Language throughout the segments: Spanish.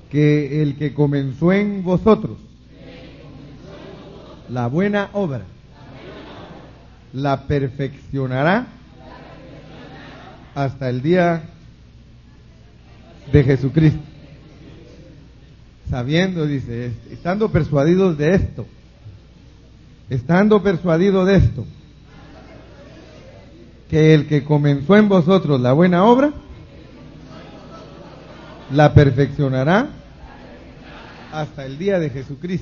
que el que comenzó en vosotros la buena obra la perfeccionará hasta el día de Jesucristo. Sabiendo, dice, estando persuadido de esto, que el que comenzó en vosotros la buena obra la perfeccionará hasta el día de Jesucristo.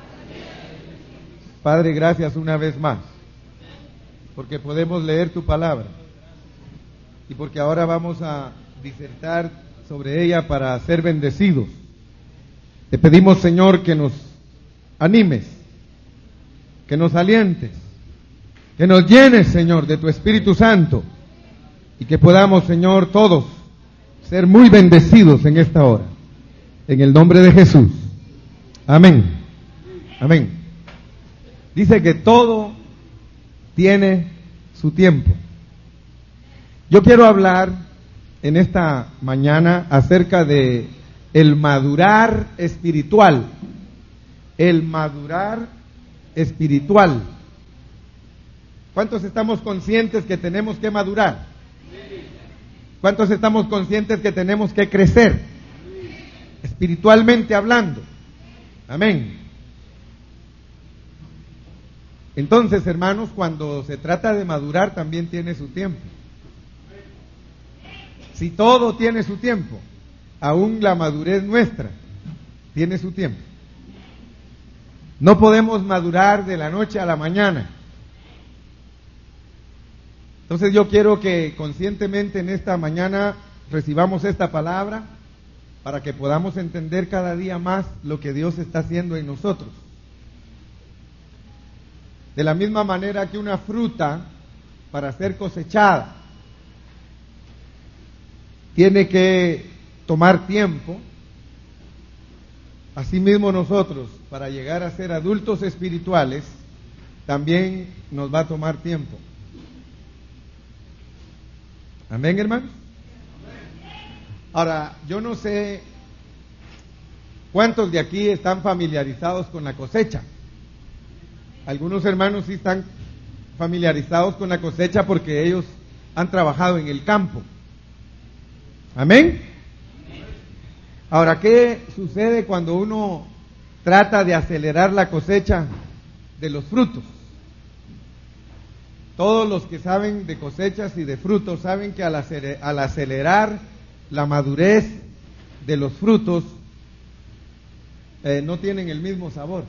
Padre, gracias una vez más, porque podemos leer tu palabra y porque ahora vamos a disertar sobre ella para ser bendecidos. Te pedimos, Señor, que nos animes, que nos alientes, que nos llenes, Señor, de tu Espíritu Santo y que podamos, Señor, todos ser muy bendecidos en esta hora. En el nombre de Jesús. Amén. Amén. Dice que todo tiene su tiempo. Yo quiero hablar en esta mañana acerca de el madurar espiritual. El madurar espiritual. ¿Cuántos estamos conscientes que tenemos que madurar? ¿Cuántos estamos conscientes que tenemos que crecer? Espiritualmente hablando. Amén. Entonces, hermanos, cuando se trata de madurar también tiene su tiempo. Si todo tiene su tiempo, aún la madurez nuestra tiene su tiempo. No podemos madurar de la noche a la mañana. Entonces yo quiero que conscientemente en esta mañana recibamos esta palabra para que podamos entender cada día más lo que Dios está haciendo en nosotros. De la misma manera que una fruta, para ser cosechada, tiene que tomar tiempo, asimismo nosotros, para llegar a ser adultos espirituales, también nos va a tomar tiempo. Amén, hermanos. Ahora, yo no sé cuántos de aquí están familiarizados con la cosecha. Algunos hermanos sí están familiarizados con la cosecha porque ellos han trabajado en el campo. Amén. Ahora, ¿qué sucede cuando uno trata de acelerar la cosecha de los frutos? Todos los que saben de cosechas y de frutos saben que al acelerar la madurez de los frutos no tienen el mismo sabor.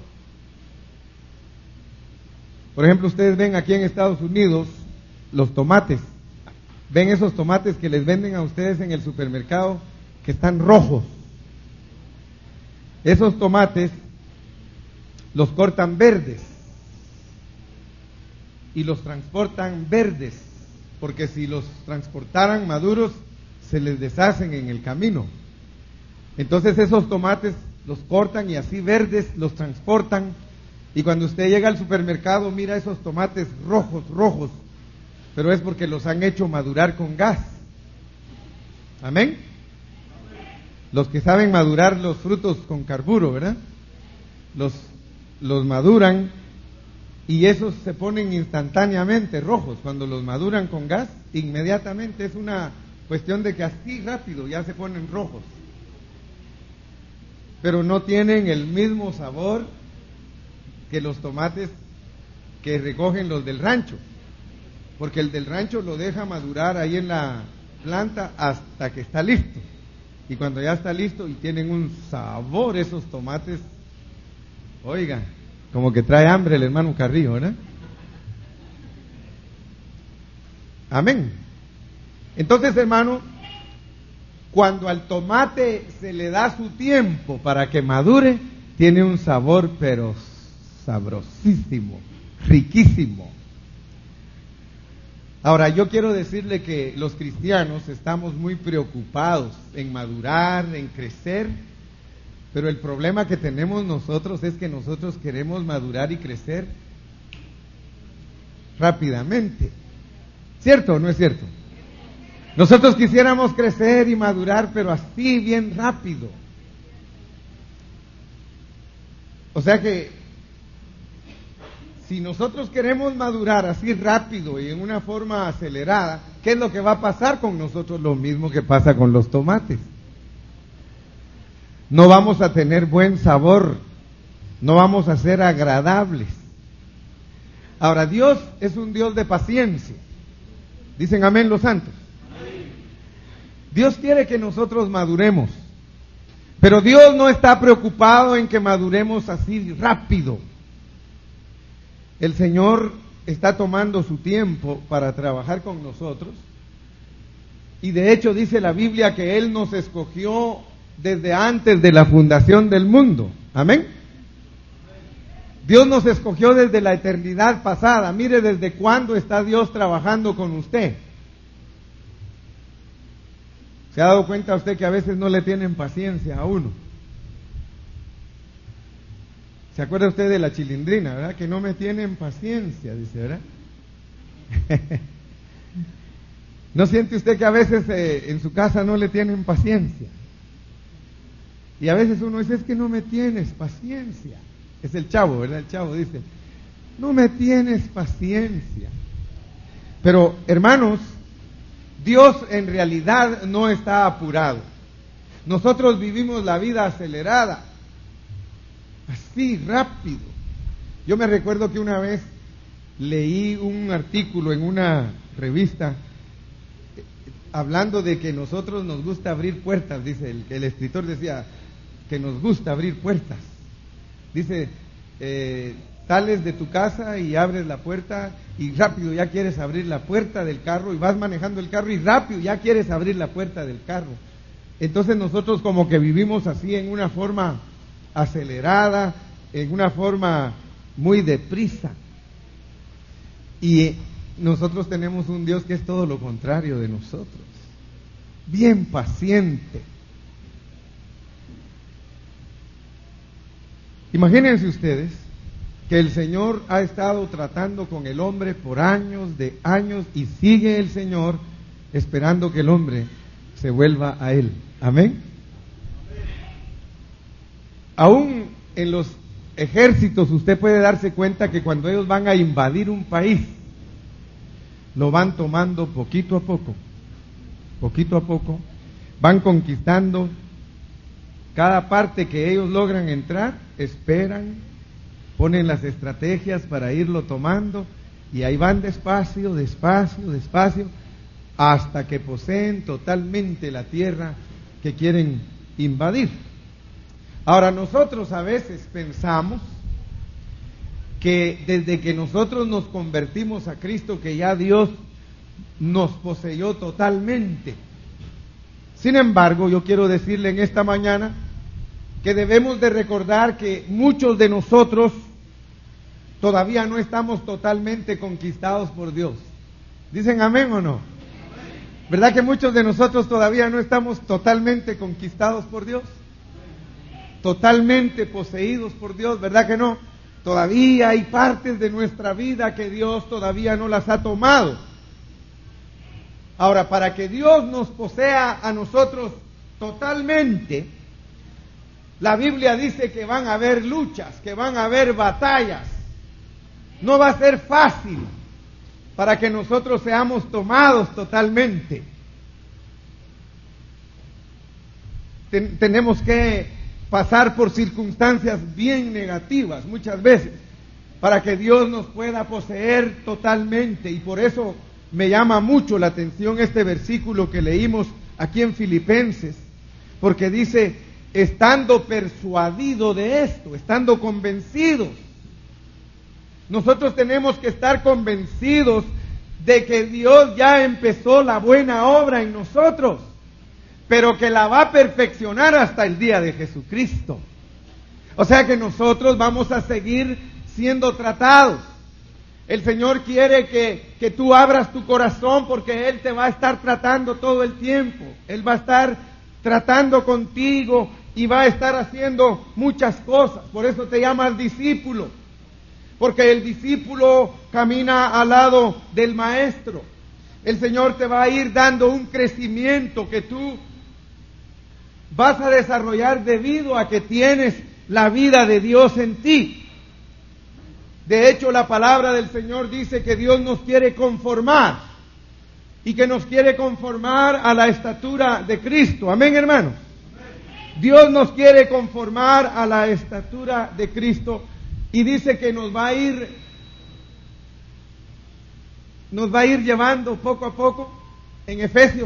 Por ejemplo, ustedes ven aquí en Estados Unidos los tomates. Ven esos tomates que les venden a ustedes en el supermercado que están rojos. Esos tomates los cortan verdes y los transportan verdes, porque si los transportaran maduros se les deshacen en el camino. Entonces esos tomates los cortan y así verdes los transportan, y cuando usted llega al supermercado mira esos tomates rojos, pero es porque los han hecho madurar con gas. Amén. Los que saben madurar los frutos con carburo, ¿verdad? Los maduran y esos se ponen instantáneamente rojos. Cuando los maduran con gas, inmediatamente es una cuestión de que así rápido ya se ponen rojos. Pero no tienen el mismo sabor que los tomates que recogen los del rancho. Porque el del rancho lo deja madurar ahí en la planta hasta que está listo. Y cuando ya está listo y tienen un sabor esos tomates, oiga, como que trae hambre el hermano Carrillo, ¿verdad? Amén. Entonces, hermano, cuando al tomate se le da su tiempo para que madure, tiene un sabor pero sabrosísimo, riquísimo. Ahora, yo quiero decirle que los cristianos estamos muy preocupados en madurar, en crecer, pero el problema que tenemos nosotros es que nosotros queremos madurar y crecer rápidamente. ¿Cierto o no es cierto? Nosotros quisiéramos crecer y madurar, pero así bien rápido. O sea que si nosotros queremos madurar así rápido y en una forma acelerada, ¿qué es lo que va a pasar con nosotros? Lo mismo que pasa con los tomates. No vamos a tener buen sabor, no vamos a ser agradables. Ahora, Dios es un Dios de paciencia. Dicen amén los santos. Dios quiere que nosotros maduremos, pero Dios no está preocupado en que maduremos así rápido. El Señor está tomando su tiempo para trabajar con nosotros, y de hecho dice la Biblia que Él nos escogió desde antes de la fundación del mundo. Amén. Dios nos escogió desde la eternidad pasada. Mire desde cuándo está Dios trabajando con usted. ¿Se ha dado cuenta usted que a veces no le tienen paciencia a uno? ¿Se acuerda usted de la Chilindrina, verdad? Que no me tienen paciencia, dice, ¿verdad? ¿No siente usted que a veces en su casa no le tienen paciencia? Y a veces uno dice, es que no me tienes paciencia. Es el Chavo, ¿verdad? El Chavo dice, no me tienes paciencia. Pero, hermanos, Dios en realidad no está apurado. Nosotros vivimos la vida acelerada, así rápido. Yo me recuerdo que una vez leí un artículo en una revista hablando de que nosotros nos gusta abrir puertas. Dice, el escritor decía que nos gusta abrir puertas. Dice, sales de tu casa y abres la puerta y rápido ya quieres abrir la puerta del carro, y vas manejando el carro y rápido ya quieres abrir la puerta del carro. Entonces nosotros como que vivimos así en una forma acelerada, en una forma muy deprisa. Y nosotros tenemos un Dios que es todo lo contrario de nosotros, bien paciente. Imagínense ustedes que el Señor ha estado tratando con el hombre por años de años, y sigue el Señor esperando que el hombre se vuelva a Él. Amén. Aún en los ejércitos usted puede darse cuenta que cuando ellos van a invadir un país, lo van tomando poquito a poco, van conquistando cada parte que ellos logran entrar, esperan, ponen las estrategias para irlo tomando, y ahí van despacio, hasta que poseen totalmente la tierra que quieren invadir. Ahora, nosotros a veces pensamos que desde que nosotros nos convertimos a Cristo, que ya Dios nos poseyó totalmente. Sin embargo, yo quiero decirle en esta mañana que debemos de recordar que muchos de nosotros todavía no estamos totalmente conquistados por Dios. ¿Dicen amén o no? ¿Verdad que muchos de nosotros todavía no estamos totalmente conquistados por Dios? Totalmente poseídos por Dios, ¿verdad que no? Todavía hay partes de nuestra vida que Dios todavía no las ha tomado. Ahora, para que Dios nos posea a nosotros totalmente, la Biblia dice que van a haber luchas, que van a haber batallas. No va a ser fácil para que nosotros seamos tomados totalmente. Tenemos que pasar por circunstancias bien negativas muchas veces para que Dios nos pueda poseer totalmente. Y por eso me llama mucho la atención este versículo que leímos aquí en Filipenses, porque dice, estando persuadido de esto, estando convencidos. Nosotros tenemos que estar convencidos de que Dios ya empezó la buena obra en nosotros, pero que la va a perfeccionar hasta el día de Jesucristo. O sea que nosotros vamos a seguir siendo tratados. El Señor quiere que tú abras tu corazón, porque Él te va a estar tratando todo el tiempo. Él va a estar tratando contigo y va a estar haciendo muchas cosas. Por eso te llamas discípulo, porque el discípulo camina al lado del maestro. El Señor te va a ir dando un crecimiento que tú vas a desarrollar debido a que tienes la vida de Dios en ti. De hecho, la palabra del Señor dice que Dios nos quiere conformar y que nos quiere conformar a la estatura de Cristo. Amén, hermanos. Dios nos quiere conformar a la estatura de Cristo y dice que nos va a ir llevando poco a poco. En Efesios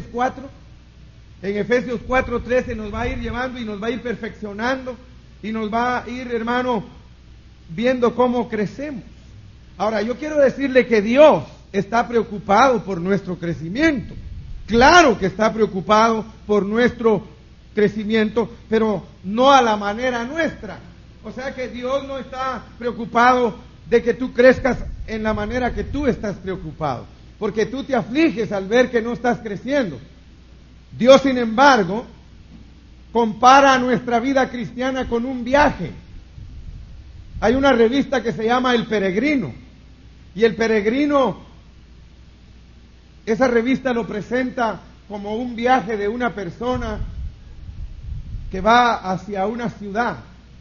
4:13 nos va a ir llevando y nos va a ir perfeccionando y nos va a ir, hermano, viendo cómo crecemos. Ahora, yo quiero decirle que Dios está preocupado por nuestro crecimiento. Claro que está preocupado por nuestro crecimiento, pero no a la manera nuestra. O sea que Dios no está preocupado de que tú crezcas en la manera que tú estás preocupado, porque tú te afliges al ver que no estás creciendo. Dios, sin embargo, compara nuestra vida cristiana con un viaje. Hay una revista que se llama El Peregrino, y El Peregrino, esa revista lo presenta como un viaje de una persona que va hacia una ciudad.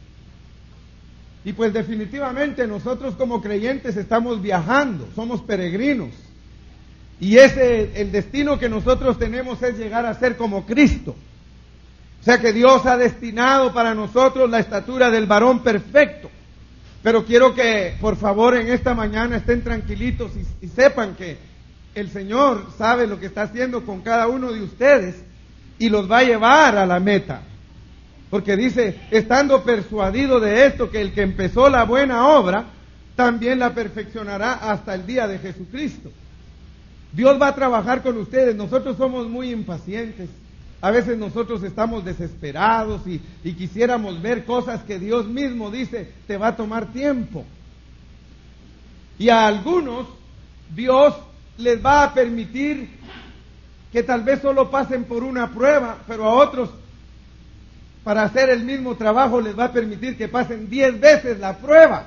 Y pues definitivamente nosotros como creyentes estamos viajando, somos peregrinos. Y el destino que nosotros tenemos es llegar a ser como Cristo. O sea que Dios ha destinado para nosotros la estatura del varón perfecto. Pero quiero que, por favor, en esta mañana estén tranquilitos y sepan que el Señor sabe lo que está haciendo con cada uno de ustedes y los va a llevar a la meta. Porque dice, estando persuadido de esto, que el que empezó la buena obra, también la perfeccionará hasta el día de Jesucristo. Dios va a trabajar con ustedes. Nosotros somos muy impacientes. A veces nosotros estamos desesperados y quisiéramos ver cosas que Dios mismo dice, te va a tomar tiempo. Y a algunos, Dios les va a permitir que tal vez solo pasen por una prueba, pero a otros, para hacer el mismo trabajo, les va a permitir que pasen 10 veces la prueba.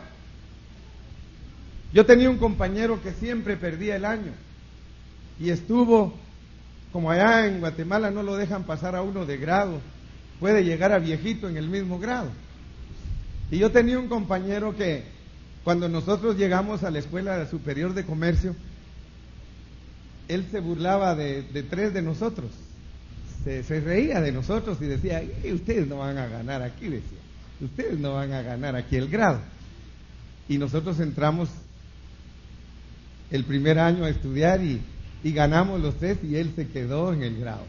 Yo tenía un compañero que siempre perdía el año. Y estuvo, como allá en Guatemala no lo dejan pasar a uno de grado, puede llegar a viejito en el mismo grado. Y yo tenía un compañero que cuando nosotros llegamos a la Escuela Superior de Comercio, él se burlaba de 3 de nosotros, se reía de nosotros y decía, ustedes no van a ganar aquí, decía, ustedes no van a ganar aquí el grado. Y nosotros entramos el primer año a estudiar y ganamos los 3 y él se quedó en el grado.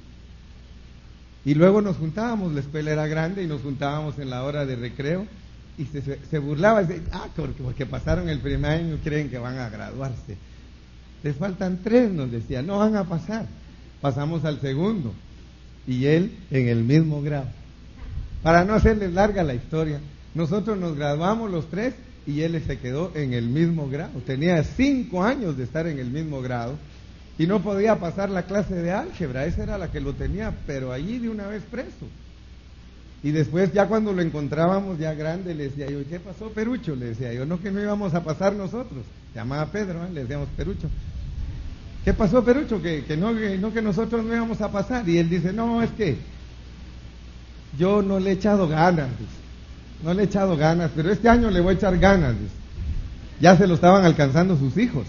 Y luego nos juntábamos, la escuela era grande y nos juntábamos en la hora de recreo y se burlaba y decía, porque pasaron el primer año creen que van a graduarse. Les faltan 3, nos decía, no van a pasar. Pasamos al segundo y él en el mismo grado. Para no hacerles larga la historia, nosotros nos graduamos los 3 y él se quedó en el mismo grado. Tenía 5 años de estar en el mismo grado y no podía pasar la clase de álgebra. Esa era la que lo tenía, pero allí de una vez preso. Y después, ya cuando lo encontrábamos ya grande, le decía yo, ¿qué pasó, Perucho? Le decía yo, no que no íbamos a pasar nosotros. Se llamaba Pedro, le decíamos Perucho. ¿Qué pasó, Perucho? Que nosotros no íbamos a pasar. Y él dice, no, es que yo no le he echado ganas, dice. No le he echado ganas, pero este año le voy a echar ganas, dice. Ya se lo estaban alcanzando sus hijos.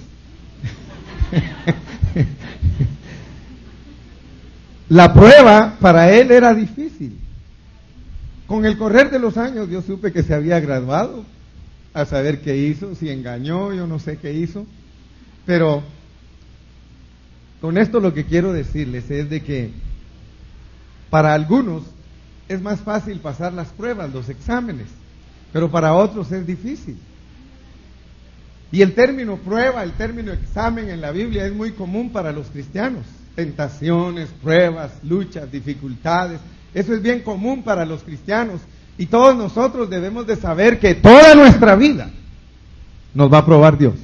La prueba para él era difícil. Con el correr de los años yo supe que se había graduado, a saber qué hizo, si engañó, yo no sé qué hizo, pero con esto lo que quiero decirles es de que para algunos es más fácil pasar las pruebas, los exámenes, pero para otros es difícil. Y el término prueba, el término examen en la Biblia es muy común para los cristianos. Tentaciones, pruebas, luchas, dificultades, eso es bien común para los cristianos. Y todos nosotros debemos de saber que toda nuestra vida nos va a probar Dios.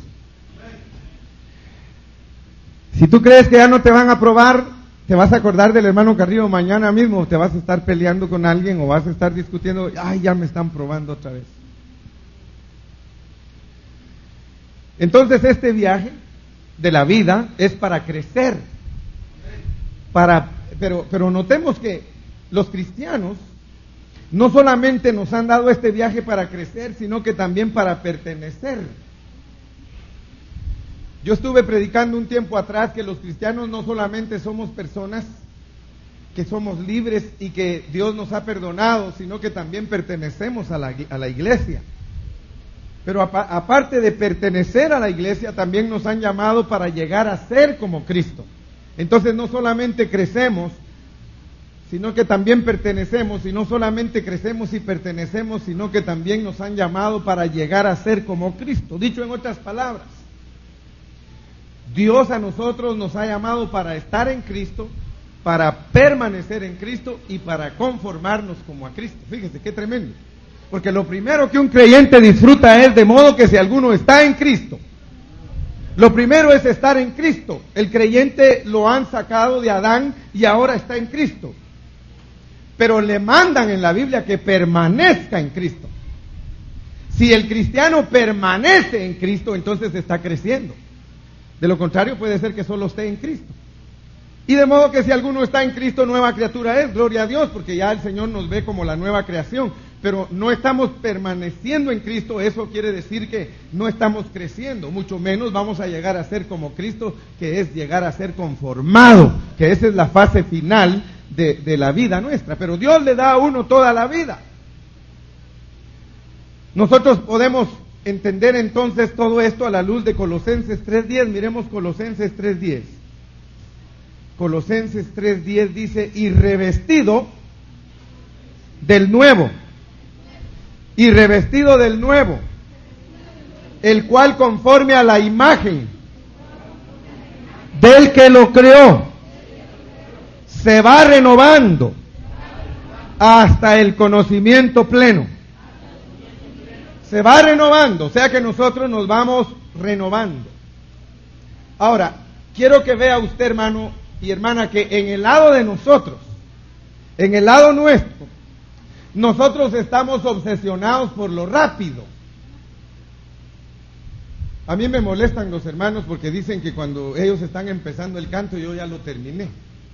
Si tú crees que ya no te van a probar, te vas a acordar del hermano Carrillo mañana mismo, te vas a estar peleando con alguien o vas a estar discutiendo, ya me están probando otra vez. Entonces este viaje de la vida es para crecer, pero notemos que los cristianos no solamente nos han dado este viaje para crecer, sino que también para pertenecer. Yo estuve predicando un tiempo atrás que los cristianos no solamente somos personas que somos libres y que Dios nos ha perdonado, sino que también pertenecemos a la iglesia. Pero aparte de pertenecer a la iglesia, también nos han llamado para llegar a ser como Cristo. Entonces no solamente crecemos, sino que también pertenecemos, y no solamente crecemos y pertenecemos, sino que también nos han llamado para llegar a ser como Cristo. Dicho en otras palabras, Dios a nosotros nos ha llamado para estar en Cristo, para permanecer en Cristo y para conformarnos como a Cristo. Fíjese qué tremendo. Porque lo primero que un creyente disfruta es de modo que si alguno está en Cristo. Lo primero es estar en Cristo. El creyente lo han sacado de Adán y ahora está en Cristo. Pero le mandan en la Biblia que permanezca en Cristo. Si el cristiano permanece en Cristo, entonces está creciendo. De lo contrario, puede ser que solo esté en Cristo. Y de modo que si alguno está en Cristo, nueva criatura es, gloria a Dios, porque ya el Señor nos ve como la nueva creación. Pero no estamos permaneciendo en Cristo, eso quiere decir que no estamos creciendo, mucho menos vamos a llegar a ser como Cristo, que es llegar a ser conformado, que esa es la fase final de la vida nuestra. Pero Dios le da a uno toda la vida. Nosotros podemos entender entonces todo esto a la luz de Colosenses 3:10. Miremos Colosenses 3:10. Colosenses 3:10 dice, y revestido del nuevo, el cual conforme a la imagen del que lo creó, se va renovando hasta el conocimiento pleno. Se va renovando, o sea que nosotros nos vamos renovando. Ahora, quiero que vea usted, hermano y hermana, que en el lado de nosotros, en el lado nuestro, nosotros estamos obsesionados por lo rápido. A mí me molestan los hermanos porque dicen que cuando ellos están empezando el canto yo ya lo terminé,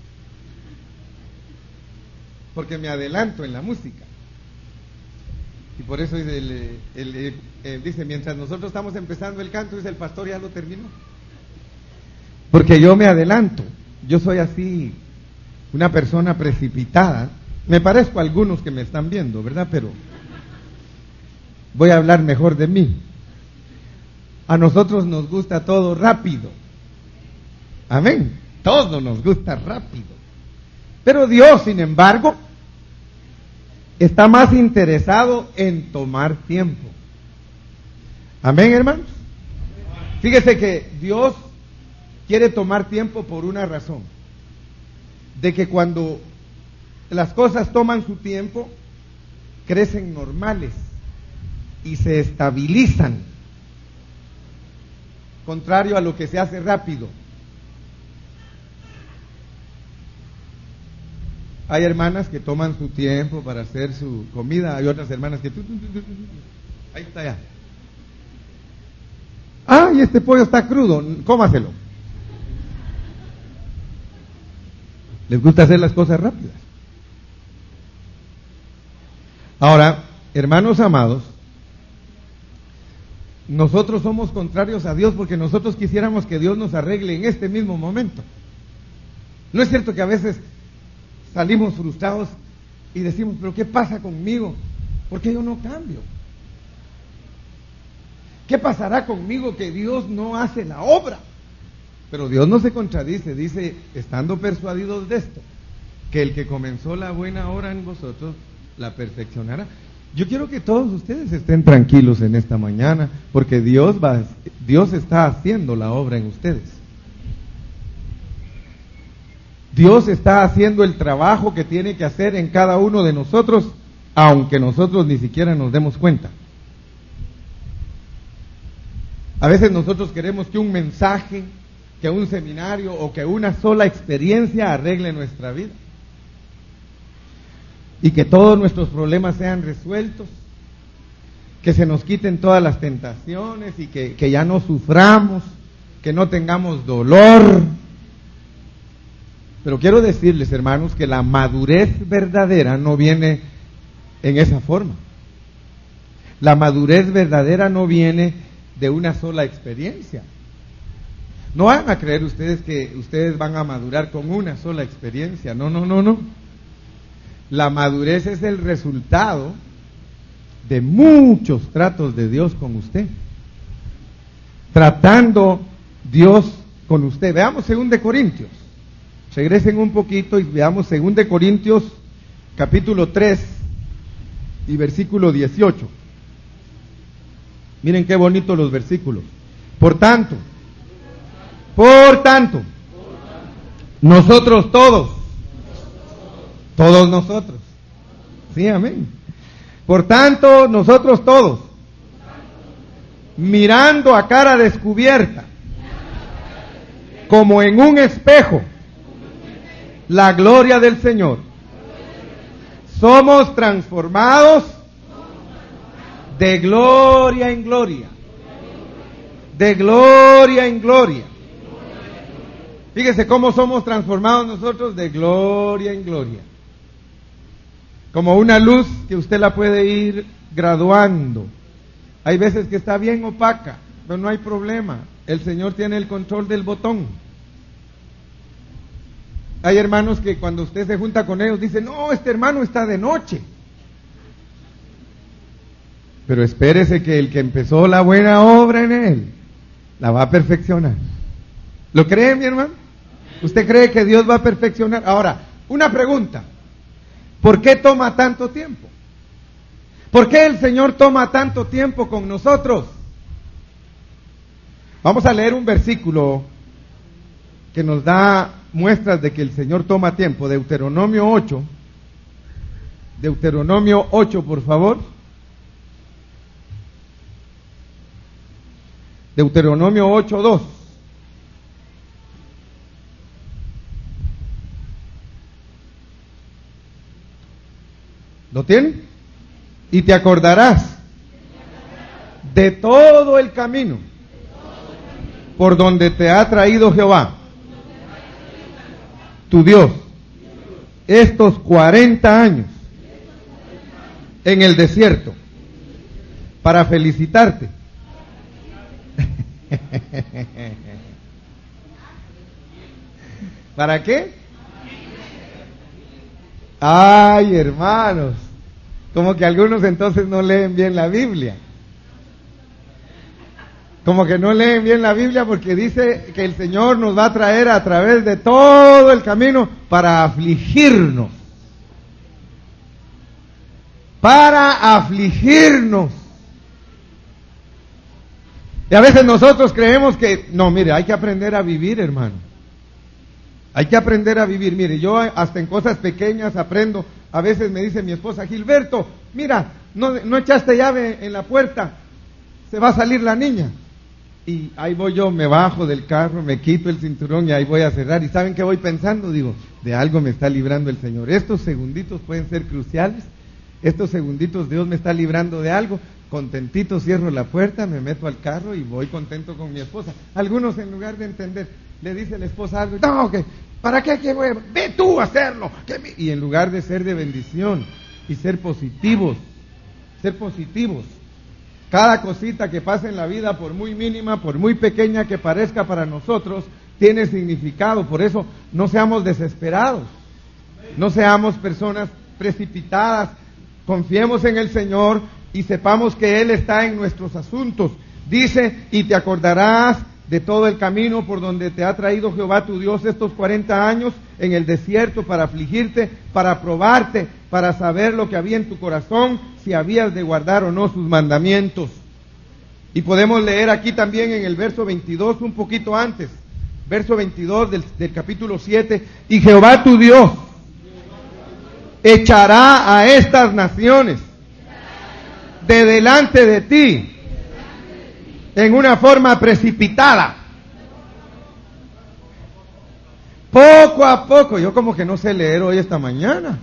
porque me adelanto en la música. Y por eso dice, mientras nosotros estamos empezando el canto, dice, el pastor ya lo terminó. Porque yo me adelanto. Yo soy así, una persona precipitada. Me parezco a algunos que me están viendo, ¿verdad? Pero voy a hablar mejor de mí. A nosotros nos gusta todo rápido. Amén. Todo nos gusta rápido. Pero Dios, sin embargo, está más interesado en tomar tiempo. Amén, hermanos. Fíjese que Dios quiere tomar tiempo por una razón. De que cuando las cosas toman su tiempo, crecen normales y se estabilizan. Contrario a lo que se hace rápido. Hay hermanas que toman su tiempo para hacer su comida, hay otras hermanas que... Ahí está ya. ¡Ay, este pollo está crudo! Cómaselo. Les gusta hacer las cosas rápidas. Ahora, hermanos amados, nosotros somos contrarios a Dios porque nosotros quisiéramos que Dios nos arregle en este mismo momento. ¿No es cierto que a veces salimos frustrados y decimos, pero ¿qué pasa conmigo? ¿Por qué yo no cambio? ¿Qué pasará conmigo que Dios no hace la obra? Pero Dios no se contradice, dice, estando persuadidos de esto, que el que comenzó la buena obra en vosotros, la perfeccionará. Yo quiero que todos ustedes estén tranquilos en esta mañana, porque Dios está haciendo la obra en ustedes. Dios está haciendo el trabajo que tiene que hacer en cada uno de nosotros, aunque nosotros ni siquiera nos demos cuenta. A veces nosotros queremos que un mensaje, que un seminario o que una sola experiencia arregle nuestra vida y que todos nuestros problemas sean resueltos, que se nos quiten todas las tentaciones y que ya no suframos, que no tengamos dolor. Pero quiero decirles, hermanos, que la madurez verdadera no viene en esa forma. La madurez verdadera no viene de una sola experiencia. No van a creer ustedes que ustedes van a madurar con una sola experiencia. No, no, no, no. La madurez es el resultado de muchos tratos de Dios con usted. Tratando Dios con usted. Veamos 2 Corintios. Regresen un poquito y veamos 2 Corintios capítulo 3 y versículo 18. Miren qué bonitos los versículos. Por tanto, nosotros todos nosotros. Sí, amén. Por tanto, nosotros todos, mirando a cara descubierta, como en un espejo, la gloria del Señor, somos transformados de gloria en gloria, de gloria en gloria. Fíjese cómo somos transformados nosotros de gloria en gloria. Como una luz que usted la puede ir graduando. Hay veces que está bien opaca, pero no hay problema. El Señor tiene el control del botón. Hay hermanos que cuando usted se junta con ellos dicen, no, este hermano está de noche. Pero espérese que el que empezó la buena obra en él, la va a perfeccionar. ¿Lo cree, mi hermano? ¿Usted cree que Dios va a perfeccionar? Ahora, una pregunta. ¿Por qué toma tanto tiempo? ¿Por qué el Señor toma tanto tiempo con nosotros? Vamos a leer un versículo que nos da muestras de que el Señor toma tiempo. Deuteronomio 8. Deuteronomio 8, por favor. Deuteronomio 8:2. ¿Lo tienen? Y te acordarás de todo el camino por donde te ha traído Jehová, tu Dios, estos 40 años en el desierto, para felicitarte. ¿Para qué? Ay, hermanos, como que algunos entonces no leen bien la Biblia. Como que no leen bien la Biblia porque dice que el Señor nos va a traer a través de todo el camino para afligirnos. Para afligirnos. Y a veces nosotros creemos que, no, mire, hay que aprender a vivir, hermano. Hay que aprender a vivir. Mire, yo hasta en cosas pequeñas aprendo. A veces me dice mi esposa, Gilberto, mira, no echaste llave en la puerta, se va a salir la niña. Y ahí voy yo, me bajo del carro, me quito el cinturón y ahí voy a cerrar. ¿Y saben qué voy pensando? Digo, de algo me está librando el Señor. Estos segunditos pueden ser cruciales. Estos segunditos Dios me está librando de algo. Contentito cierro la puerta, me meto al carro y voy contento con mi esposa. Algunos en lugar de entender, le dice la esposa algo, no, que ¿para qué? Ve tú a hacerlo. Y en lugar de ser de bendición y ser positivos, cada cosita que pasa en la vida, por muy mínima, por muy pequeña que parezca para nosotros, tiene significado. Por eso no seamos desesperados, no seamos personas precipitadas, confiemos en el Señor y sepamos que Él está en nuestros asuntos. Dice, y te acordarás de todo el camino por donde te ha traído Jehová tu Dios estos 40 años en el desierto para afligirte, para probarte, para saber lo que había en tu corazón, si habías de guardar o no sus mandamientos. Y podemos leer aquí también en el verso 22, un poquito antes, verso 22 del capítulo 7, y Jehová tu Dios echará a estas naciones de delante de ti en una forma precipitada, poco a poco. Yo como que no sé leer hoy esta mañana,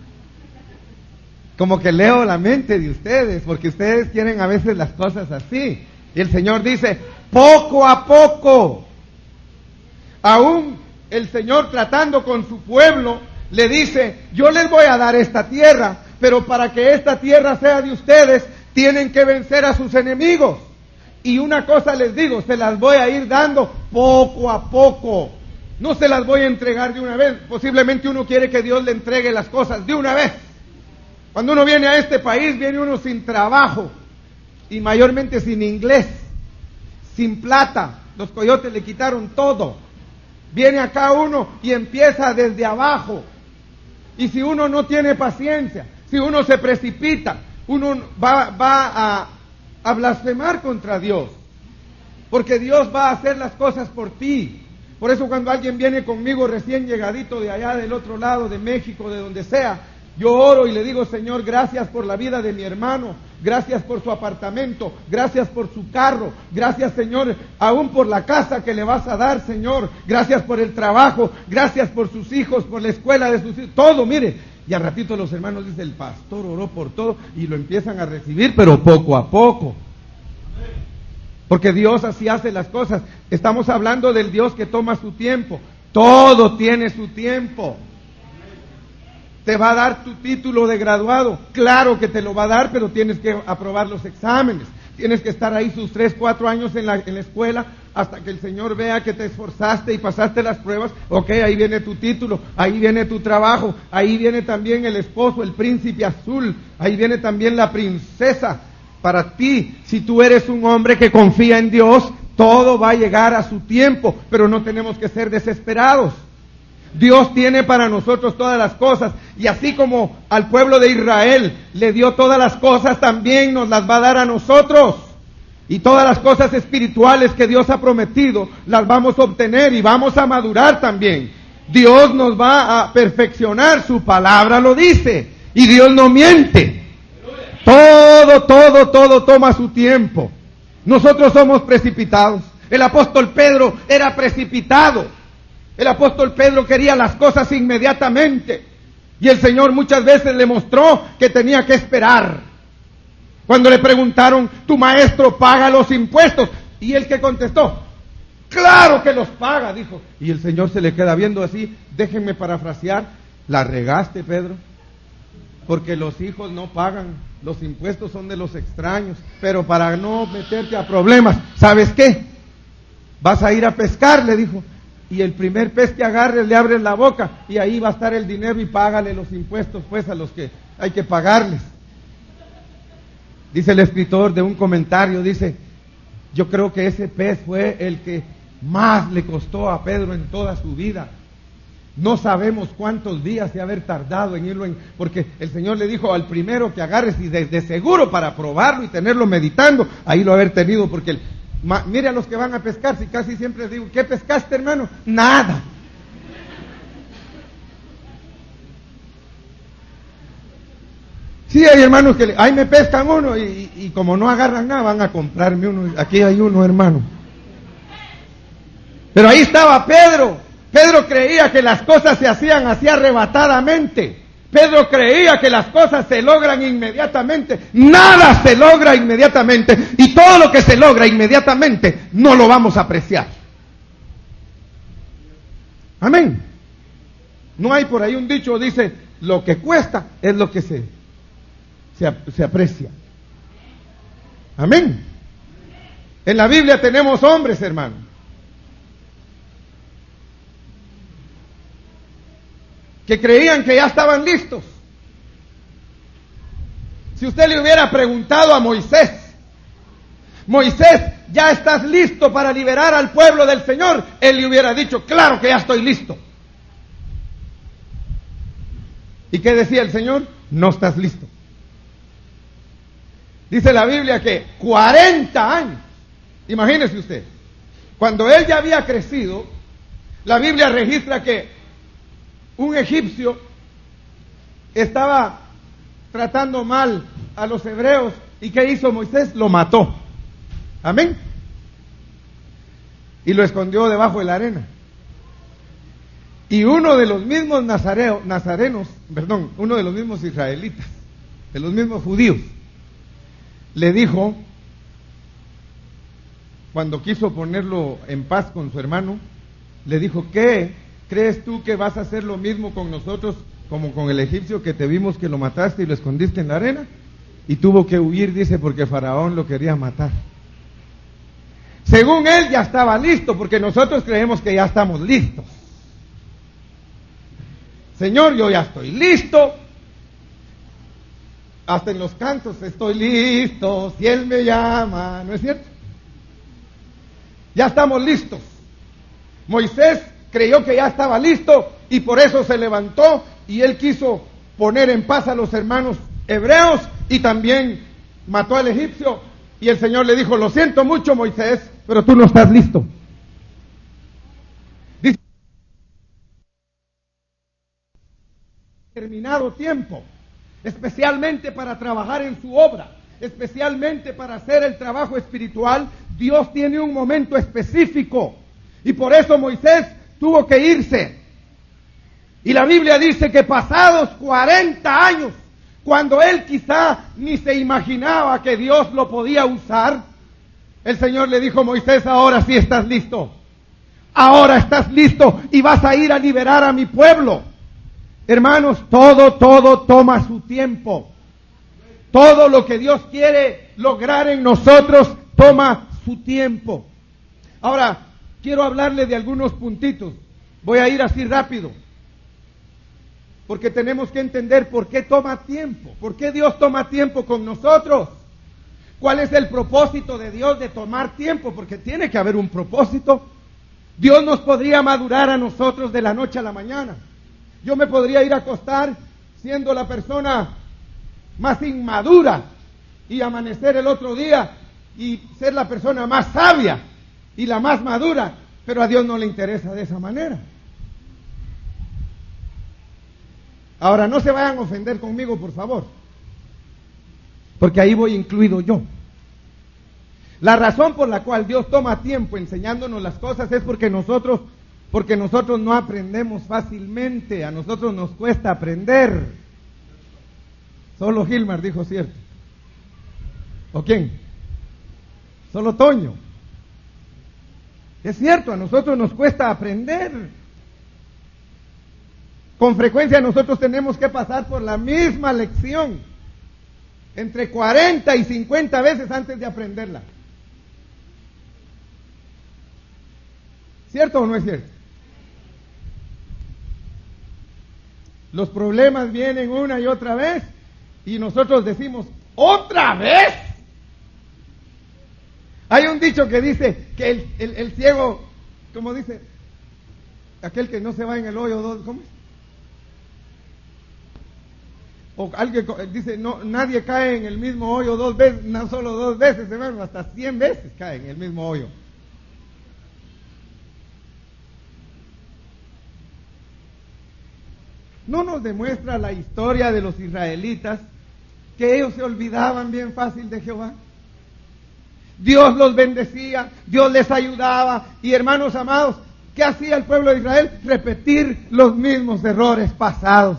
como que leo la mente de ustedes, porque ustedes quieren a veces las cosas así, y el Señor dice, poco a poco. Aún el Señor tratando con su pueblo, le dice, yo les voy a dar esta tierra, pero para que esta tierra sea de ustedes, tienen que vencer a sus enemigos. Y una cosa les digo, se las voy a ir dando poco a poco. No se las voy a entregar de una vez. Posiblemente uno quiere que Dios le entregue las cosas de una vez. Cuando uno viene a este país, viene uno sin trabajo y mayormente sin inglés, sin plata. Los coyotes le quitaron todo. Viene acá uno y empieza desde abajo. Y si uno no tiene paciencia, si uno se precipita, uno va a blasfemar contra Dios. Porque Dios va a hacer las cosas por ti. Por eso cuando alguien viene conmigo recién llegadito de allá del otro lado, de México, de donde sea, yo oro y le digo: Señor, gracias por la vida de mi hermano, gracias por su apartamento, gracias por su carro, gracias, Señor, aún por la casa que le vas a dar, Señor, gracias por el trabajo, gracias por sus hijos, por la escuela de sus hijos, todo, mire. Y al ratito los hermanos dicen: el pastor oró por todo, y lo empiezan a recibir, pero poco a poco. Porque Dios así hace las cosas. Estamos hablando del Dios que toma su tiempo. Todo tiene su tiempo. Te va a dar tu título de graduado. Claro que te lo va a dar, pero tienes que aprobar los exámenes. Tienes que estar ahí sus 3, 4 años en la escuela hasta que el Señor vea que te esforzaste y pasaste las pruebas. Ok, ahí viene tu título, ahí viene tu trabajo, ahí viene también el esposo, el príncipe azul, ahí viene también la princesa. Para ti, si tú eres un hombre que confía en Dios, todo va a llegar a su tiempo, pero no tenemos que ser desesperados. Dios tiene para nosotros todas las cosas, y así como al pueblo de Israel le dio todas las cosas, también nos las va a dar a nosotros. Y todas las cosas espirituales que Dios ha prometido, las vamos a obtener y vamos a madurar también. Dios nos va a perfeccionar, su palabra lo dice, y Dios no miente. Todo toma su tiempo. Nosotros somos precipitados. El apóstol Pedro era precipitado. El apóstol Pedro quería las cosas inmediatamente. Y el Señor muchas veces le mostró que tenía que esperar. Cuando le preguntaron: tu maestro paga los impuestos. Y él que contestó: claro que los paga, dijo. Y el Señor se le queda viendo así. Déjenme parafrasear: la regaste, Pedro. Porque los hijos no pagan. Los impuestos son de los extraños. Pero para no meterte a problemas, ¿sabes qué? Vas a ir a pescar, le dijo. Y el primer pez que agarres le abres la boca, y ahí va a estar el dinero, y págale los impuestos pues a los que hay que pagarles. Dice el escritor de un comentario, dice: yo creo que ese pez fue el que más le costó a Pedro en toda su vida. No sabemos cuántos días de haber tardado en irlo, porque el Señor le dijo: al primero que agarres, y de seguro para probarlo y tenerlo meditando, ahí lo haber tenido, porque mire a los que van a pescar, si casi siempre les digo: ¿qué pescaste, hermano? Nada. Sí, hay hermanos que ahí me pescan uno y como no agarran nada, van a comprarme uno. Aquí hay uno, hermano. Pero ahí estaba Pedro. Pedro creía que las cosas se hacían así arrebatadamente. Pedro creía que las cosas se logran inmediatamente. Nada se logra inmediatamente. Y todo lo que se logra inmediatamente no lo vamos a apreciar. Amén. No hay por ahí un dicho, dice: lo que cuesta es lo que se aprecia. Amén. En la Biblia tenemos hombres, hermano, que creían que ya estaban listos. Si usted le hubiera preguntado a Moisés: Moisés, ¿ya estás listo para liberar al pueblo del Señor? Él le hubiera dicho: claro que ya estoy listo. ¿Y qué decía el Señor? No estás listo. Dice la Biblia que 40 años, imagínese usted, cuando él ya había crecido, la Biblia registra que un egipcio estaba tratando mal a los hebreos. ¿Y qué hizo Moisés? Lo mató. Amén. Y lo escondió debajo de la arena. Y uno de los mismos uno de los mismos israelitas, de los mismos judíos, le dijo, cuando quiso ponerlo en paz con su hermano, le dijo: ¿qué? ¿Crees tú que vas a hacer lo mismo con nosotros como con el egipcio que te vimos que lo mataste y lo escondiste en la arena, y tuvo que huir, dice, porque Faraón lo quería matar. Según él ya estaba listo, porque nosotros creemos que ya estamos listos. Señor, yo ya estoy listo. Hasta en los cantos estoy listo, si Él me llama, ¿no es cierto? Ya estamos listos. Moisés creyó que ya estaba listo y por eso se levantó y él quiso poner en paz a los hermanos hebreos y también mató al egipcio. Y el Señor le dijo: lo siento mucho, Moisés, pero tú no estás listo. Dice: determinado tiempo, especialmente para trabajar en su obra, especialmente para hacer el trabajo espiritual. Dios tiene un momento específico y por eso Moisés tuvo que irse. Y la Biblia dice que pasados 40 años, cuando él quizá ni se imaginaba que Dios lo podía usar, el Señor le dijo: Moisés, ahora sí estás listo, ahora estás listo y vas a ir a liberar a mi pueblo. Hermanos, todo toma su tiempo. Todo lo que Dios quiere lograr en nosotros toma su tiempo. Ahora, quiero hablarle de algunos puntitos. Voy a ir así rápido, porque tenemos que entender por qué toma tiempo. ¿Por qué Dios toma tiempo con nosotros? ¿Cuál es el propósito de Dios de tomar tiempo? Porque tiene que haber un propósito. Dios nos podría madurar a nosotros de la noche a la mañana. Yo me podría ir a acostar siendo la persona más inmadura y amanecer el otro día y ser la persona más sabia y la más madura, pero a Dios no le interesa de esa manera. Ahora, no se vayan a ofender conmigo, por favor, porque ahí voy incluido yo. La razón por la cual Dios toma tiempo enseñándonos las cosas es porque nosotros no aprendemos fácilmente. A nosotros nos cuesta aprender. Solo Gilmar dijo cierto. ¿O quién? Solo Toño. Es cierto, a nosotros nos cuesta aprender. Con frecuencia nosotros tenemos que pasar por la misma lección entre 40 y 50 veces antes de aprenderla. ¿Cierto o no es cierto? Los problemas vienen una y otra vez y nosotros decimos: ¿otra vez? Hay un dicho que dice que el ciego, como dice, aquel que no se va en el hoyo dos, ¿cómo es? O alguien dice: no, nadie cae en el mismo hoyo dos veces, no solo dos veces, hermano, hasta 100 veces cae en el mismo hoyo. ¿No nos demuestra la historia de los israelitas que ellos se olvidaban bien fácil de Jehová? Dios los bendecía, Dios les ayudaba, y hermanos amados, ¿qué hacía el pueblo de Israel? Repetir los mismos errores pasados.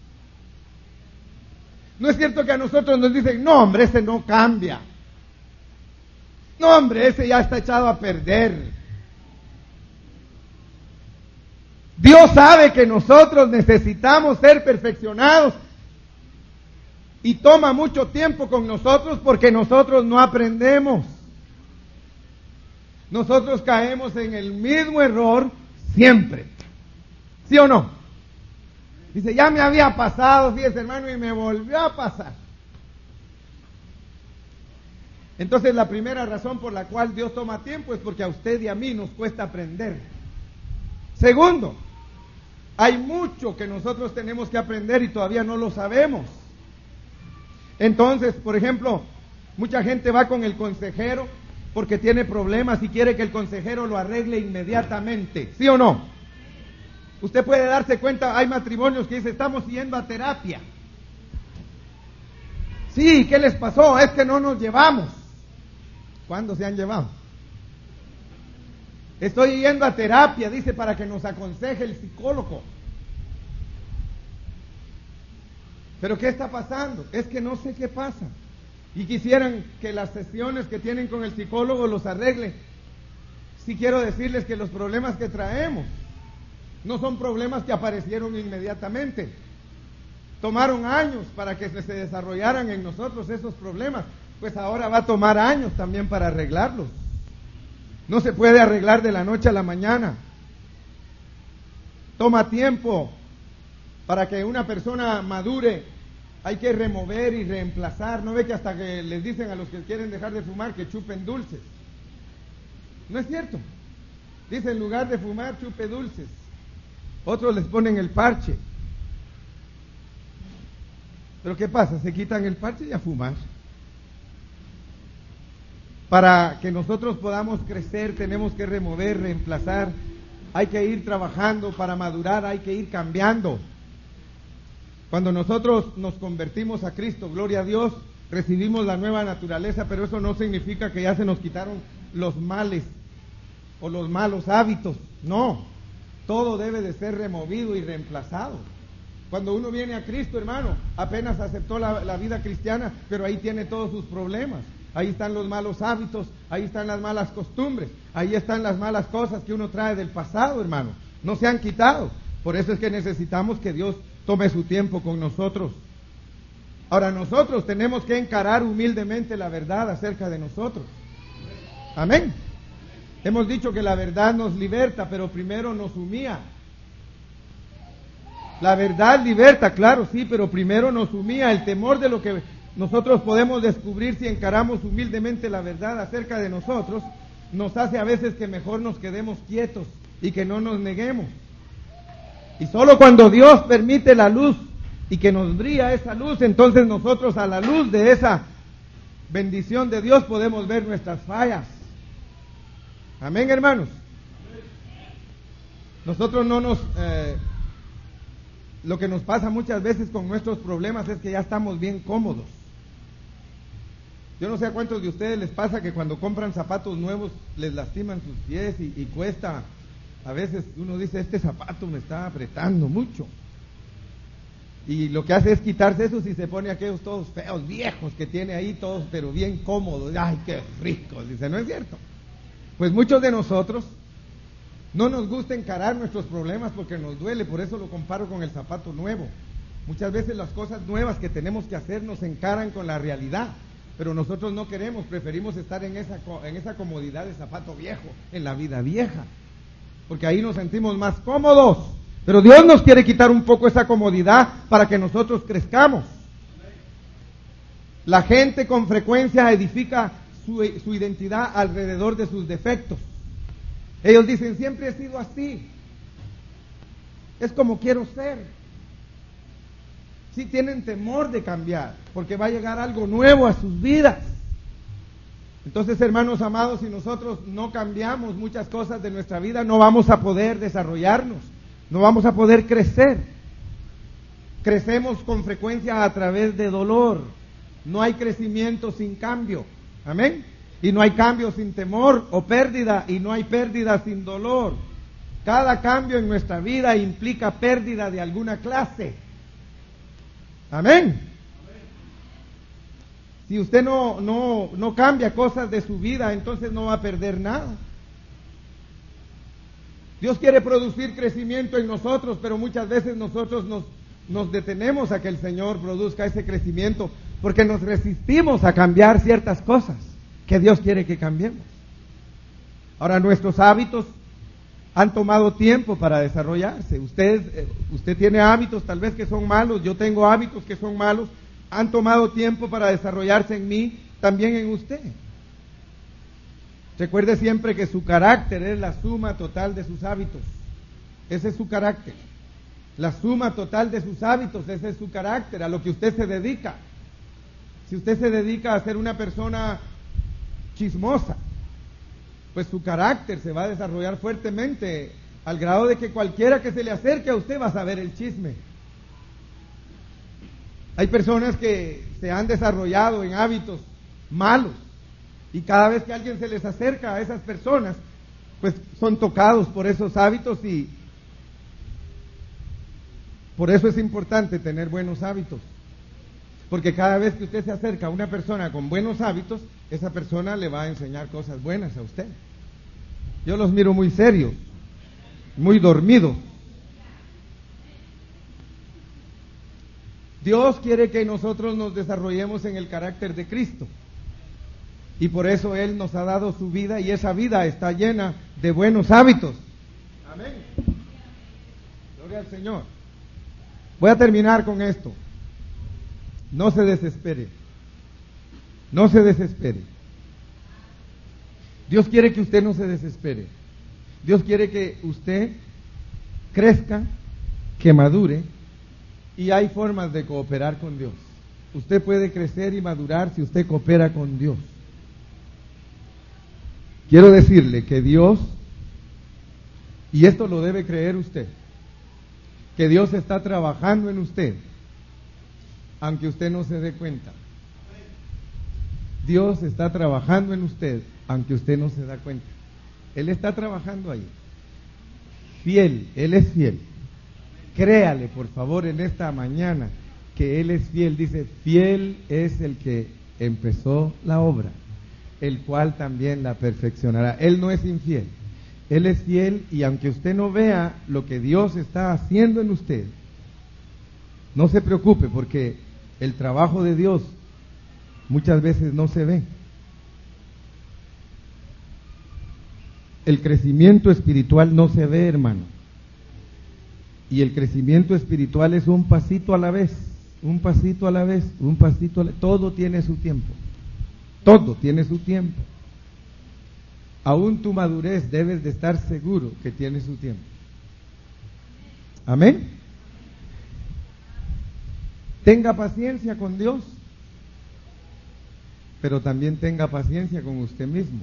¿No es cierto que a nosotros nos dicen: no, hombre, ese no cambia? No, hombre, ese ya está echado a perder. Dios sabe que nosotros necesitamos ser perfeccionados y toma mucho tiempo con nosotros porque nosotros no aprendemos. Nosotros caemos en el mismo error siempre. ¿Sí o no? Dice: ya me había pasado, fíjese, hermano, y me volvió a pasar. Entonces, la primera razón por la cual Dios toma tiempo es porque a usted y a mí nos cuesta aprender. Segundo, hay mucho que nosotros tenemos que aprender y todavía no lo sabemos. Entonces, por ejemplo, mucha gente va con el consejero porque tiene problemas y quiere que el consejero lo arregle inmediatamente. ¿Sí o no? Usted puede darse cuenta, hay matrimonios que dicen: estamos yendo a terapia. Sí, ¿qué les pasó? Es que no nos llevamos. ¿Cuándo se han llevado? Estoy yendo a terapia, dice, para que nos aconseje el psicólogo. ¿Pero qué está pasando? Es que no sé qué pasa. Y quisieran que las sesiones que tienen con el psicólogo los arregle. Sí quiero decirles que los problemas que traemos no son problemas que aparecieron inmediatamente. Tomaron años para que se desarrollaran en nosotros esos problemas, pues ahora va a tomar años también para arreglarlos. No se puede arreglar de la noche a la mañana. Toma tiempo para que una persona madure. Hay que remover y reemplazar. ¿No ve que hasta que les dicen a los que quieren dejar de fumar que chupen dulces? No es cierto. Dicen, en lugar de fumar, chupe dulces. Otros les ponen el parche. Pero ¿qué pasa? Se quitan el parche y a fumar. Para que nosotros podamos crecer, tenemos que remover, reemplazar. Hay que ir trabajando para madurar, hay que ir cambiando. Cuando nosotros nos convertimos a Cristo, gloria a Dios, recibimos la nueva naturaleza, pero eso no significa que ya se nos quitaron los males o los malos hábitos. No, todo debe de ser removido y reemplazado. Cuando uno viene a Cristo, hermano, apenas aceptó la vida cristiana, pero ahí tiene todos sus problemas. Ahí están los malos hábitos, ahí están las malas costumbres, ahí están las malas cosas que uno trae del pasado, hermano. No se han quitado. Por eso es que necesitamos que Dios tome su tiempo con nosotros. Ahora nosotros tenemos que encarar humildemente la verdad acerca de nosotros. Amén. Hemos dicho que la verdad nos liberta, pero primero nos humilla. La verdad liberta, claro, sí, pero primero nos humilla. El temor de lo que nosotros podemos descubrir si encaramos humildemente la verdad acerca de nosotros, nos hace a veces que mejor nos quedemos quietos y que no nos neguemos. Y solo cuando Dios permite la luz y que nos brilla esa luz, entonces nosotros a la luz de esa bendición de Dios podemos ver nuestras fallas. Amén, hermanos. Nosotros no nos... lo que nos pasa muchas veces con nuestros problemas es que ya estamos bien cómodos. Yo no sé a cuántos de ustedes les pasa que cuando compran zapatos nuevos les lastiman sus pies y cuesta, a veces uno dice, este zapato me está apretando mucho. Y lo que hace es quitarse esos y se pone aquellos todos feos, viejos que tiene ahí, todos pero bien cómodos. ¡Ay, qué ricos! Dice, ¿no es cierto? Pues muchos de nosotros no nos gusta encarar nuestros problemas porque nos duele, por eso lo comparo con el zapato nuevo. Muchas veces las cosas nuevas que tenemos que hacer nos encaran con la realidad, pero nosotros no queremos, preferimos estar en esa comodidad de zapato viejo, en la vida vieja, porque ahí nos sentimos más cómodos. Pero Dios nos quiere quitar un poco esa comodidad para que nosotros crezcamos. La gente con frecuencia edifica su identidad alrededor de sus defectos. Ellos dicen, siempre he sido así, es como quiero ser. Sí tienen temor de cambiar, porque va a llegar algo nuevo a sus vidas. Entonces, hermanos amados, si nosotros no cambiamos muchas cosas de nuestra vida, no vamos a poder desarrollarnos, no vamos a poder crecer. Crecemos con frecuencia a través de dolor. No hay crecimiento sin cambio. Amén. Y no hay cambio sin temor o pérdida, y no hay pérdida sin dolor. Cada cambio en nuestra vida implica pérdida de alguna clase. Amén. Si usted no cambia cosas de su vida, entonces no va a perder nada. Dios quiere producir crecimiento en nosotros, pero muchas veces nosotros nos detenemos a que el Señor produzca ese crecimiento, porque nos resistimos a cambiar ciertas cosas que Dios quiere que cambiemos. Ahora, nuestros hábitos han tomado tiempo para desarrollarse. Usted tiene hábitos tal vez que son malos, yo tengo hábitos que son malos, han tomado tiempo para desarrollarse en mí, también en usted. Recuerde siempre que su carácter es la suma total de sus hábitos. Ese es su carácter. La suma total de sus hábitos, ese es su carácter, a lo que usted se dedica. Si usted se dedica a ser una persona chismosa, pues su carácter se va a desarrollar fuertemente, al grado de que cualquiera que se le acerque a usted va a saber el chisme. Hay personas que se han desarrollado en hábitos malos, y cada vez que alguien se les acerca a esas personas, pues son tocados por esos hábitos, y por eso es importante tener buenos hábitos. Porque cada vez que usted se acerca a una persona con buenos hábitos, esa persona le va a enseñar cosas buenas a usted. Yo los miro muy serios, muy dormidos. Dios quiere que nosotros nos desarrollemos en el carácter de Cristo. Y por eso Él nos ha dado su vida y esa vida está llena de buenos hábitos. Amén. Gloria al Señor. Voy a terminar con esto. No se desespere. No se desespere. Dios quiere que usted no se desespere. Dios quiere que usted crezca, que madure, y hay formas de cooperar con Dios. Usted puede crecer y madurar si usted coopera con Dios. Quiero decirle que Dios, y esto lo debe creer usted, que Dios está trabajando en usted, aunque usted no se dé cuenta. Dios está trabajando en usted, aunque usted no se da cuenta. Él está trabajando ahí. Fiel, Él es fiel. Créale, por favor, en esta mañana que Él es fiel. Dice, fiel es el que empezó la obra, el cual también la perfeccionará. Él no es infiel. Él es fiel, y aunque usted no vea lo que Dios está haciendo en usted, no se preocupe, porque el trabajo de Dios muchas veces no se ve. El crecimiento espiritual no se ve, hermano. Y el crecimiento espiritual es un pasito a la vez, un pasito a la vez, un pasito a la vez. Todo tiene su tiempo. Todo tiene su tiempo. Aún tu madurez debes de estar seguro que tiene su tiempo. Amén. Tenga paciencia con Dios, pero también tenga paciencia con usted mismo.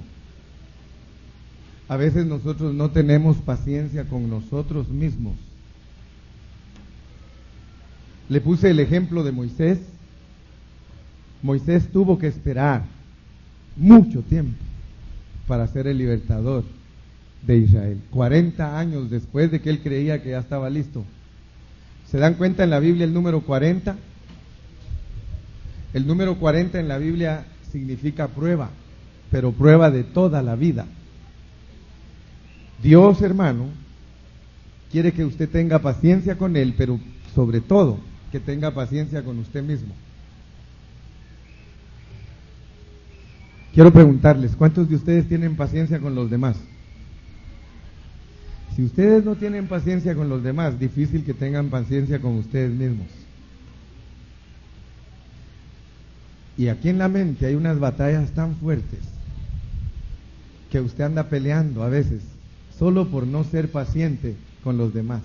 A veces nosotros no tenemos paciencia con nosotros mismos. Le puse el ejemplo de Moisés. Moisés tuvo que esperar mucho tiempo para ser el libertador de Israel. 40 años después de que él creía que ya estaba listo. ¿Se dan cuenta en la Biblia el número 40? El número 40 en la Biblia significa prueba, pero prueba de toda la vida. Dios, hermano, quiere que usted tenga paciencia con Él, pero sobre todo que tenga paciencia con usted mismo. Quiero preguntarles, ¿cuántos de ustedes tienen paciencia con los demás? Si ustedes no tienen paciencia con los demás, difícil que tengan paciencia con ustedes mismos. Y aquí en la mente hay unas batallas tan fuertes que usted anda peleando a veces solo por no ser paciente con los demás.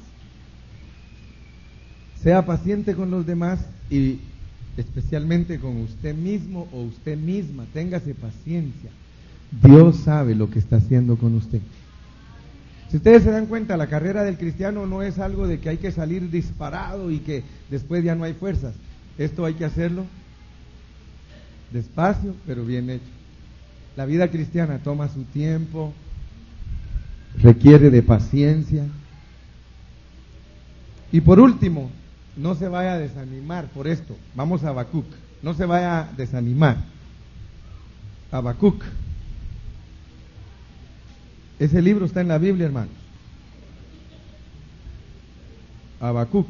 Sea paciente con los demás y especialmente con usted mismo o usted misma. Téngase paciencia. Dios sabe lo que está haciendo con usted. Si ustedes se dan cuenta, la carrera del cristiano no es algo de que hay que salir disparado y que después ya no hay fuerzas. Esto hay que hacerlo despacio, pero bien hecho. La vida cristiana toma su tiempo, requiere de paciencia. Y por último, no se vaya a desanimar por esto. Vamos a Habacuc. No se vaya a desanimar. Habacuc. Ese libro está en la Biblia, hermanos. Habacuc.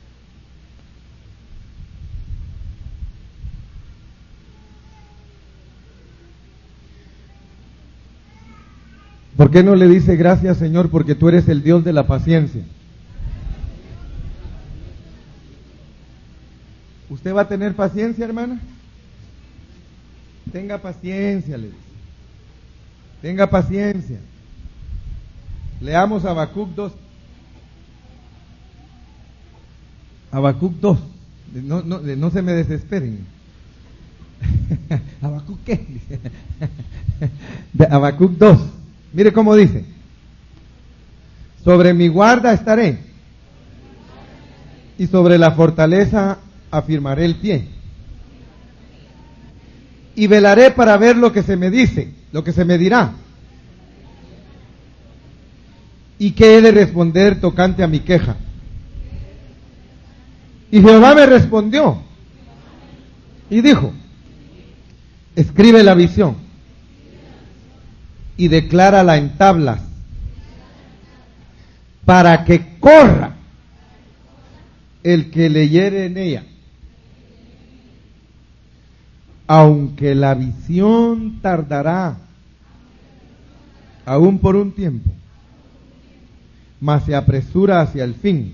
¿Por qué no le dice gracias, Señor, porque tú eres el Dios de la paciencia? ¿Usted va a tener paciencia, hermana? Tenga paciencia, le dice. Tenga paciencia. Leamos Habacuc 2. Habacuc 2. No se me desesperen. ¿Habacuc qué? Habacuc 2. Mire cómo dice. Sobre mi guarda estaré, y sobre la fortaleza afirmaré el pie. Y velaré para ver lo que se me dice, lo que se me dirá. ¿Y qué he de responder tocante a mi queja? Y Jehová me respondió y dijo: escribe la visión y declárala en tablas, para que corra el que leyere en ella. aunque la visión tardará, aún por un tiempo, mas se apresura hacia el fin,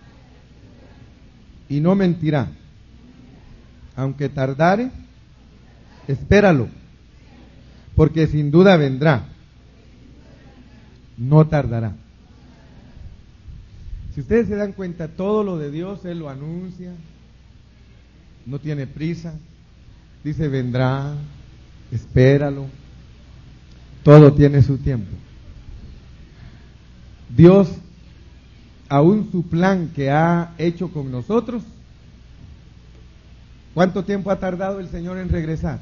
y no mentirá. Aunque tardare, espéralo, porque sin duda vendrá, no tardará. Si ustedes se dan cuenta, todo lo de Dios Él lo anuncia, no tiene prisa, dice vendrá, espéralo, todo tiene su tiempo. Dios, aún su plan que ha hecho con nosotros, ¿cuánto tiempo ha tardado el Señor en regresar?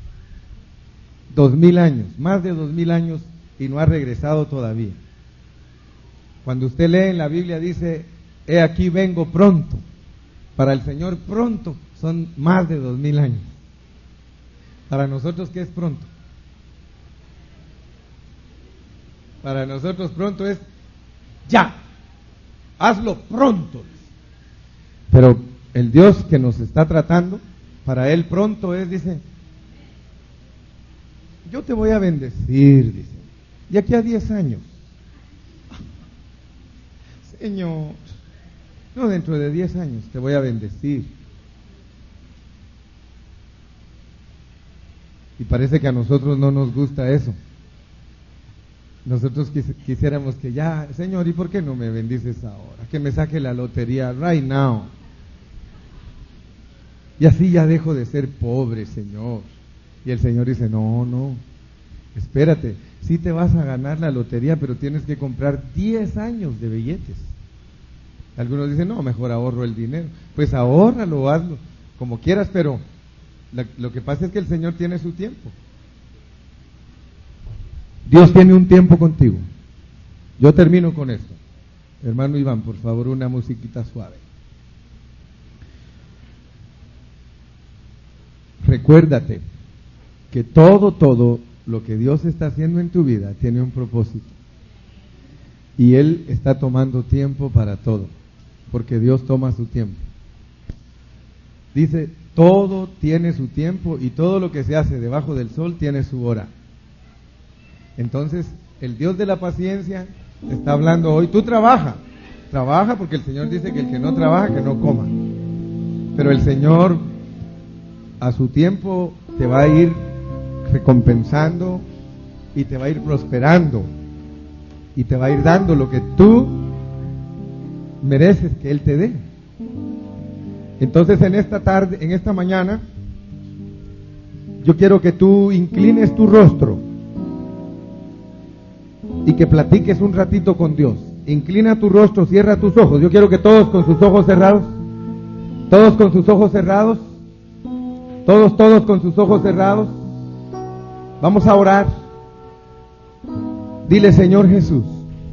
2000 años, más de 2000 años, y no ha regresado todavía. Cuando usted lee en la Biblia dice, he aquí vengo pronto. Para el Señor pronto son más de 2000 años. Para nosotros, ¿qué es pronto? Para nosotros pronto es ya, hazlo pronto. Pero el Dios que nos está tratando, para Él pronto es, dice, yo te voy a bendecir, dice, y aquí a 10 años. Señor, no, dentro de 10 años te voy a bendecir. Y parece que a nosotros no nos gusta eso. Nosotros quisiéramos que ya, Señor, ¿y por qué no me bendices ahora? Que me saque la lotería right now. Y así ya dejo de ser pobre, Señor. Y el Señor dice, no, espérate, sí te vas a ganar la lotería, pero tienes que comprar 10 años de billetes. Algunos dicen, no, mejor ahorro el dinero. Pues ahórralo, hazlo, como quieras, pero lo que pasa es que el Señor tiene su tiempo. Dios tiene un tiempo contigo. Yo termino con esto. Hermano Iván, por favor, una musiquita suave. Recuérdate que todo lo que Dios está haciendo en tu vida tiene un propósito. Y Él está tomando tiempo para todo, porque Dios toma su tiempo. Dice, todo tiene su tiempo y todo lo que se hace debajo del sol tiene su hora. Entonces, el Dios de la paciencia está hablando hoy. Tú trabaja porque el Señor dice que el que no trabaja, que no coma. Pero el Señor, a su tiempo, te va a ir recompensando y te va a ir prosperando y te va a ir dando lo que tú mereces que Él te dé. Entonces, en esta tarde, en esta mañana, yo quiero que tú inclines tu rostro y que platiques un ratito con Dios. Inclina tu rostro, cierra tus ojos. Yo quiero que todos con sus ojos cerrados, todos con sus ojos cerrados, todos con sus ojos cerrados. Vamos a orar. Dile, Señor Jesús,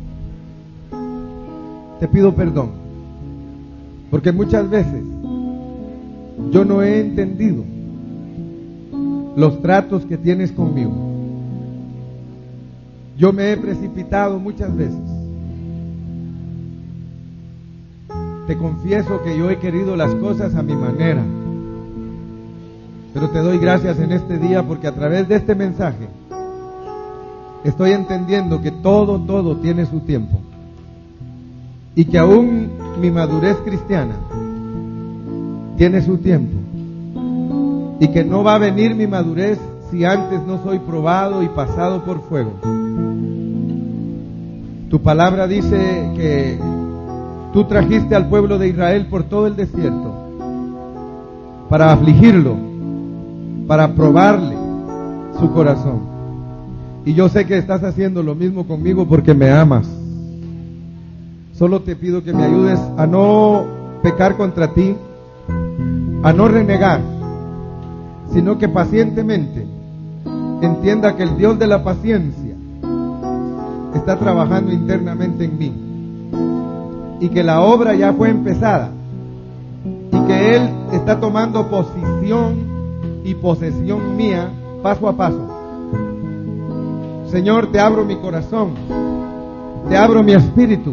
te pido perdón, porque muchas veces yo no he entendido los tratos que tienes conmigo. Yo me he precipitado muchas veces. Te confieso que yo he querido las cosas a mi manera. Pero te doy gracias en este día porque a través de este mensaje estoy entendiendo que todo tiene su tiempo. Y que aún mi madurez cristiana tiene su tiempo. Y que no va a venir mi madurez si antes no soy probado y pasado por fuego. Tu palabra dice que tú trajiste al pueblo de Israel por todo el desierto para afligirlo, para probarle su corazón. Y yo sé que estás haciendo lo mismo conmigo porque me amas. Solo te pido que me ayudes a no pecar contra ti, a no renegar, sino que pacientemente entienda que el Dios de la paciencia está trabajando internamente en mí y que la obra ya fue empezada y que Él está tomando posición y posesión mía paso a paso. Señor, te abro mi corazón, te abro mi espíritu,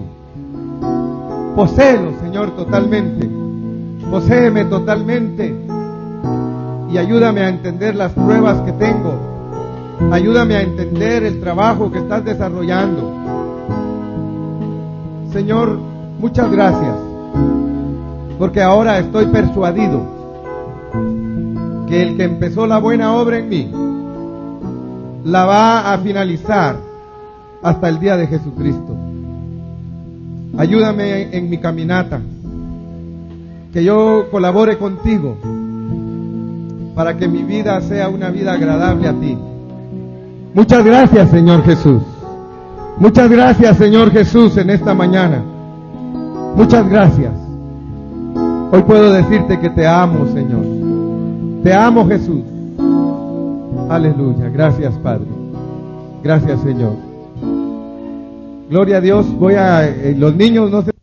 poséelo, Señor, totalmente, poséeme totalmente y ayúdame a entender las pruebas que tengo. Ayúdame a entender el trabajo que estás desarrollando. Señor, muchas gracias, porque ahora estoy persuadido que el que empezó la buena obra en mí la va a finalizar hasta el día de Jesucristo. Ayúdame en mi caminata, que yo colabore contigo para que mi vida sea una vida agradable a ti. Muchas gracias, Señor Jesús. Muchas gracias, Señor Jesús, en esta mañana. Muchas gracias. Hoy puedo decirte que te amo, Señor. Te amo, Jesús. Aleluya. Gracias, Padre. Gracias, Señor. Gloria a Dios. Los niños no se